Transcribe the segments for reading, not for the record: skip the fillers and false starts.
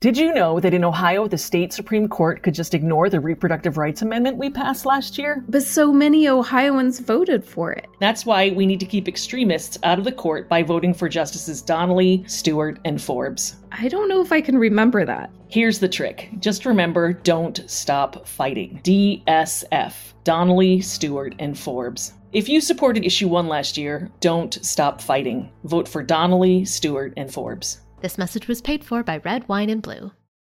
Did you know that in Ohio, the state Supreme Court could just ignore the reproductive rights amendment we passed last year? But so many Ohioans voted for it. That's why we need to keep extremists out of the court by voting for Justices Donnelly, Stewart, and Forbes. I don't know if I can remember that. Here's the trick. Just remember, don't stop fighting. DSF. Donnelly, Stewart, and Forbes. If you supported Issue 1 last year, don't stop fighting. Vote for Donnelly, Stewart, and Forbes. This message was paid for by Red, Wine, and Blue.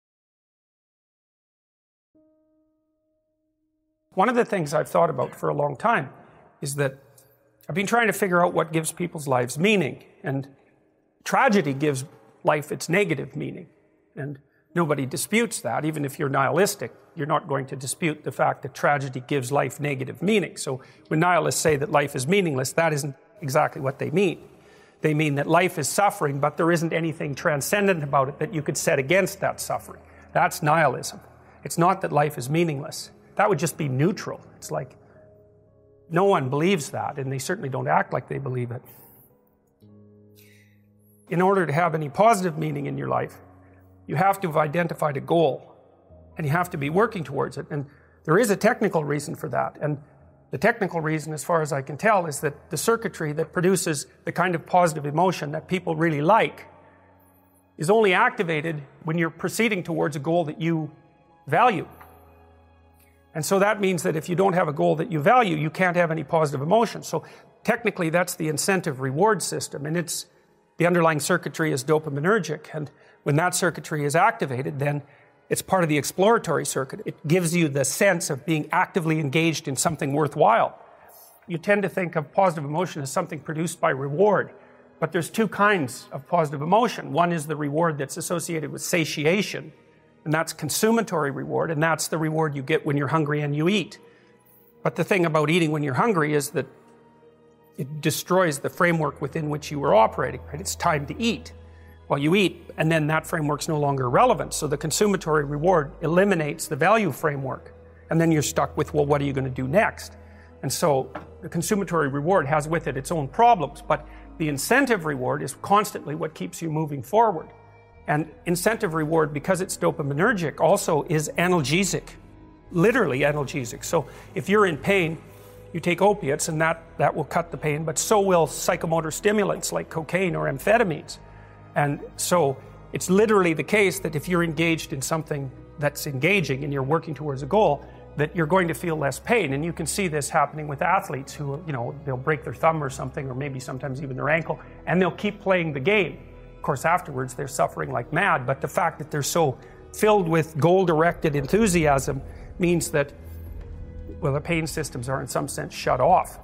One of the things I've thought about for a long time is that I've been trying to figure out what gives people's lives meaning. And tragedy gives life its negative meaning. And nobody disputes that. Even if you're nihilistic, you're not going to dispute the fact that tragedy gives life negative meaning. So when nihilists say that life is meaningless, that isn't exactly what they mean. They mean that life is suffering, but there isn't anything transcendent about it that you could set against that suffering. That's nihilism. It's not that life is meaningless. That would just be neutral. It's like no one believes that, and they certainly don't act like they believe it. In order to have any positive meaning in your life, you have to have identified a goal, and you have to be working towards it. And there is a technical reason for that. And the technical reason, as far as I can tell, is that the circuitry that produces the kind of positive emotion that people really like is only activated when you're proceeding towards a goal that you value. And so that means that if you don't have a goal that you value, you can't have any positive emotion. So technically, that's the incentive reward system. And the underlying circuitry is dopaminergic. And when that circuitry is activated, then it's part of the exploratory circuit. It gives you the sense of being actively engaged in something worthwhile. You tend to think of positive emotion as something produced by reward. But there's two kinds of positive emotion. One is the reward that's associated with satiation, and that's consummatory reward, and that's the reward you get when you're hungry and you eat. But the thing about eating when you're hungry is that it destroys the framework within which you were operating, right? It's time to eat. Well, you eat, and then that framework's no longer relevant. So the consummatory reward eliminates the value framework. And then you're stuck with, well, what are you going to do next? And so the consummatory reward has with it its own problems, but the incentive reward is constantly what keeps you moving forward. And incentive reward, because it's dopaminergic, also is analgesic, literally analgesic. So if you're in pain, you take opiates, and that will cut the pain, but so will psychomotor stimulants like cocaine or amphetamines. And so it's literally the case that if you're engaged in something that's engaging and you're working towards a goal, that you're going to feel less pain. And you can see this happening with athletes who, they'll break their thumb or something, or maybe sometimes even their ankle, and they'll keep playing the game. Of course, afterwards, they're suffering like mad, but the fact that they're so filled with goal-directed enthusiasm means that, well, the pain systems are in some sense shut off.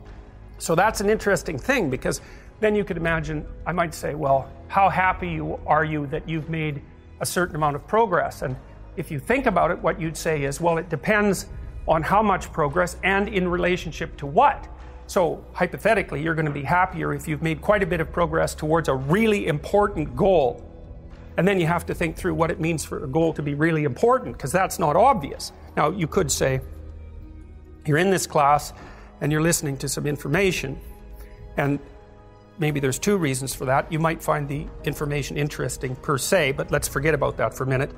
So that's an interesting thing, because then you could imagine, I might say, well, how happy are you that you've made a certain amount of progress? And if you think about it, what you'd say is, well, it depends on how much progress and in relationship to what. So hypothetically, you're going to be happier if you've made quite a bit of progress towards a really important goal. And then you have to think through what it means for a goal to be really important, because that's not obvious. Now, you could say, you're in this class and you're listening to some information, and maybe there's two reasons for that. You might find the information interesting per se, but let's forget about that for a minute.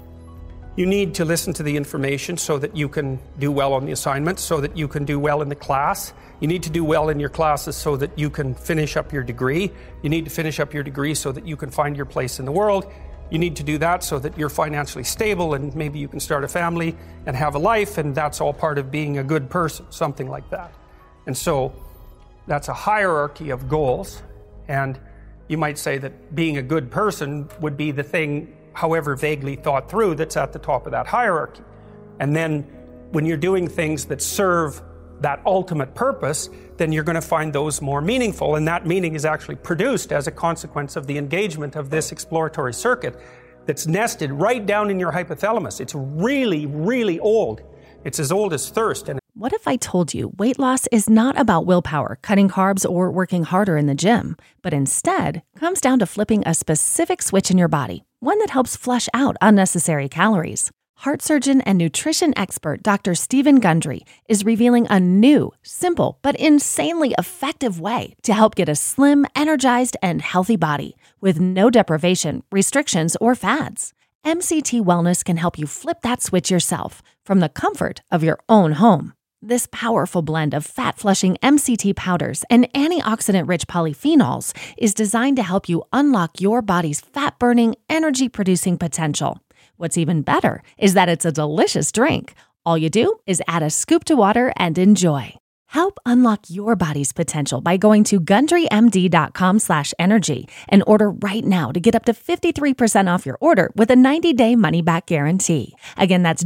You need to listen to the information so that you can do well on the assignments, so that you can do well in the class. You need to do well in your classes so that you can finish up your degree. You need to finish up your degree so that you can find your place in the world. You need to do that so that you're financially stable and maybe you can start a family and have a life, and that's all part of being a good person, something like that. And so that's a hierarchy of goals, and you might say that being a good person would be the thing, however vaguely thought through, that's at the top of that hierarchy. And then when you're doing things that serve that ultimate purpose, then you're going to find those more meaningful, and that meaning is actually produced as a consequence of the engagement of this exploratory circuit that's nested right down in your hypothalamus. It's really, really old. It's as old as thirst. And what if I told you weight loss is not about willpower, cutting carbs, or working harder in the gym, but instead comes down to flipping a specific switch in your body, one that helps flush out unnecessary calories? Heart surgeon and nutrition expert Dr. Stephen Gundry is revealing a new, simple, but insanely effective way to help get a slim, energized, and healthy body with no deprivation, restrictions, or fads. MCT Wellness can help you flip that switch yourself from the comfort of your own home. This powerful blend of fat-flushing MCT powders and antioxidant-rich polyphenols is designed to help you unlock your body's fat-burning, energy-producing potential. What's even better is that it's a delicious drink. All you do is add a scoop to water and enjoy. Help unlock your body's potential by going to GundryMD.com/energy and order right now to get up to 53% off your order with a 90-day money-back guarantee. Again, that's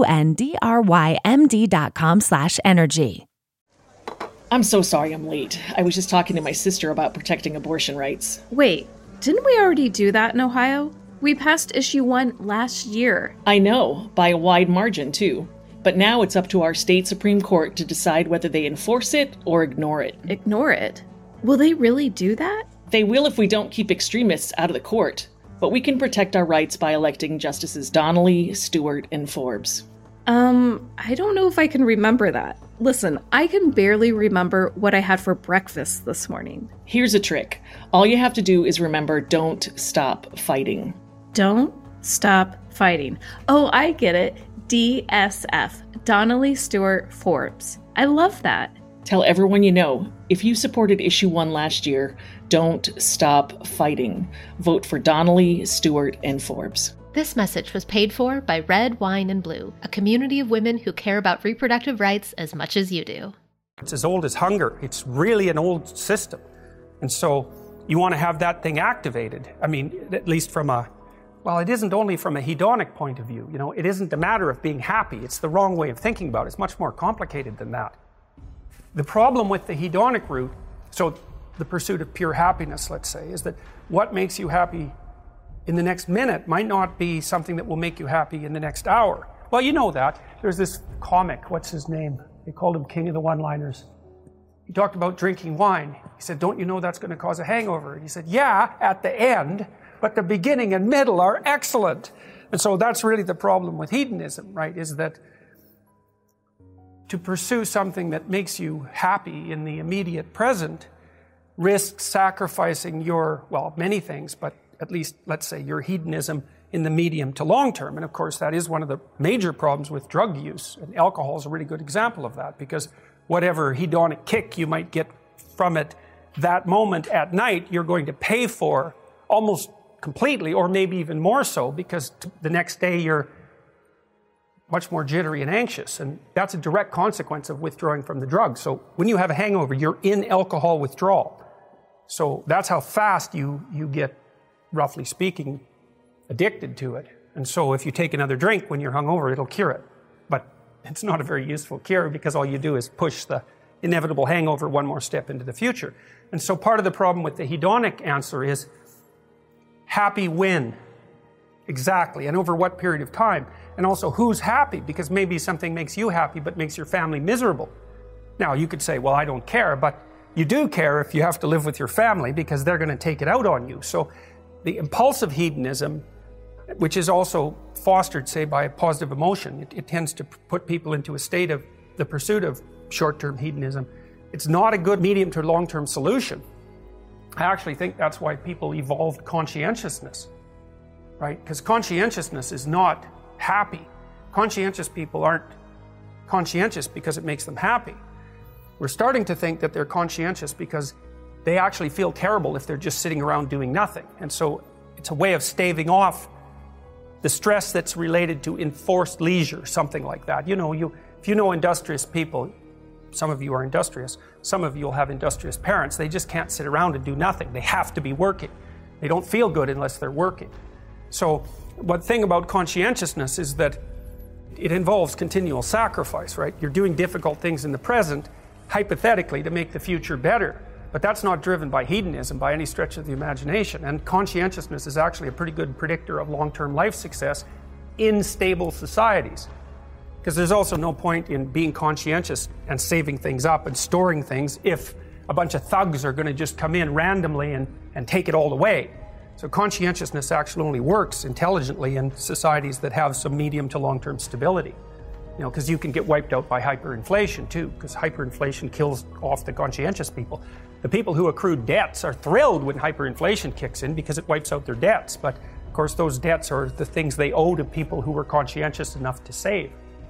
GUNDRYMD.com/energy. I'm so sorry I'm late. I was just talking to my sister about protecting abortion rights. Wait, didn't we already do that in Ohio? We passed issue 1 last year. I know, by a wide margin, too. But now it's up to our state Supreme Court to decide whether they enforce it or ignore it. Ignore it? Will they really do that? They will if we don't keep extremists out of the court. But we can protect our rights by electing Justices Donnelly, Stewart, and Forbes. I don't know if I can remember that. Listen, I can barely remember what I had for breakfast this morning. Here's a trick. All you have to do is remember, don't stop fighting. Don't stop fighting. Oh, I get it. DSF, Donnelly, Stewart, Forbes. I love that. Tell everyone you know, if you supported issue 1 last year, don't stop fighting. Vote for Donnelly, Stewart, and Forbes. This message was paid for by Red, Wine, and Blue, a community of women who care about reproductive rights as much as you do. It's as old as hunger. It's really an old system. And so you want to have that thing activated. I mean, at least from well, it isn't only from a hedonic point of view. You know, it isn't a matter of being happy. It's the wrong way of thinking about it. It's much more complicated than that. The problem with the hedonic route, so the pursuit of pure happiness, let's say, is that what makes you happy in the next minute might not be something that will make you happy in the next hour. Well, you know that. There's this comic, what's his name? They called him King of the One-Liners. He talked about drinking wine. He said, don't you know that's going to cause a hangover? And he said, yeah, at the end, but the beginning and middle are excellent. And so that's really the problem with hedonism, right? Is that to pursue something that makes you happy in the immediate present risks sacrificing your, well, many things, but at least, let's say, your hedonism in the medium to long term. And of course, that is one of the major problems with drug use. And alcohol is a really good example of that, because whatever hedonic kick you might get from it that moment at night, you're going to pay for almost completely, or maybe even more so, because the next day you're much more jittery and anxious. And that's a direct consequence of withdrawing from the drug. So when you have a hangover, you're in alcohol withdrawal. So that's how fast you get, roughly speaking, addicted to it. And so if you take another drink when you're hungover, it'll cure it. But it's not a very useful cure, because all you do is push the inevitable hangover one more step into the future. And so part of the problem with the hedonic answer is happy when? Exactly. And over what period of time? And also, who's happy? Because maybe something makes you happy but makes your family miserable. Now, you could say, well, I don't care, but you do care if you have to live with your family, because they're going to take it out on you. So the impulsive hedonism, which is also fostered, say, by positive emotion, it tends to put people into a state of the pursuit of short-term hedonism. It's not a good medium to long-term solution. I actually think that's why people evolved conscientiousness, right? Because conscientiousness is not happy. Conscientious people aren't conscientious because it makes them happy. We're starting to think that they're conscientious because they actually feel terrible if they're just sitting around doing nothing. And so it's a way of staving off the stress that's related to enforced leisure, something like that. You know, if you know industrious people, some of you are industrious, some of you will have industrious parents. They just can't sit around and do nothing. They have to be working. They don't feel good unless they're working. So one thing about conscientiousness is that it involves continual sacrifice, right? You're doing difficult things in the present, hypothetically, to make the future better. But that's not driven by hedonism by any stretch of the imagination. And conscientiousness is actually a pretty good predictor of long-term life success in stable societies. Because there's also no point in being conscientious and saving things up and storing things if a bunch of thugs are going to just come in randomly and take it all away. So conscientiousness actually only works intelligently in societies that have some medium to long-term stability. You know, because you can get wiped out by hyperinflation too, because hyperinflation kills off the conscientious people. The people who accrue debts are thrilled when hyperinflation kicks in because it wipes out their debts. But Of course, those debts are the things they owe to people who were conscientious enough to save.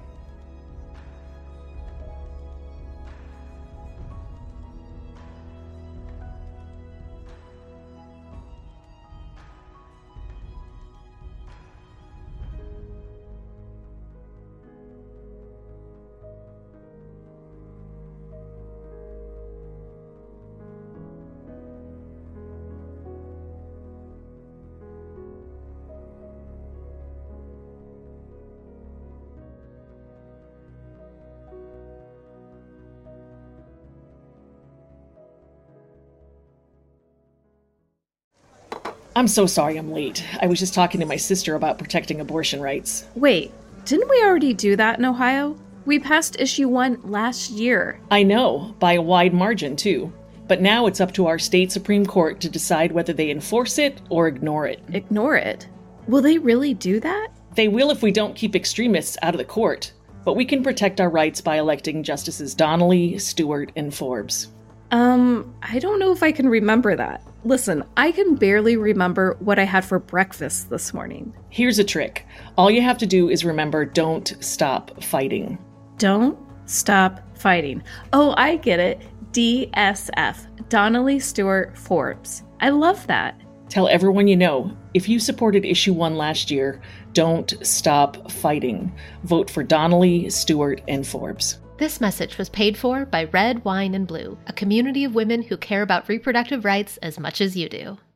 I'm so sorry I'm late. I was just talking to my sister about protecting abortion rights. Wait, didn't we already do that in Ohio? We passed issue 1 last year. I know, by a wide margin, too. But now it's up to our state Supreme Court to decide whether they enforce it or ignore it. Ignore it? Will they really do that? They will if we don't keep extremists out of the court. But we can protect our rights by electing Justices Donnelly, Stewart, and Forbes. I don't know if I can remember that. Listen, I can barely remember what I had for breakfast this morning. Here's a trick. All you have to do is remember, don't stop fighting. Don't stop fighting. Oh, I get it. DSF. Donnelly Stewart Forbes. I love that. Tell everyone you know, if you supported issue 1 last year, don't stop fighting. Vote for Donnelly, Stewart, and Forbes. This message was paid for by Red, Wine, and Blue, a community of women who care about reproductive rights as much as you do.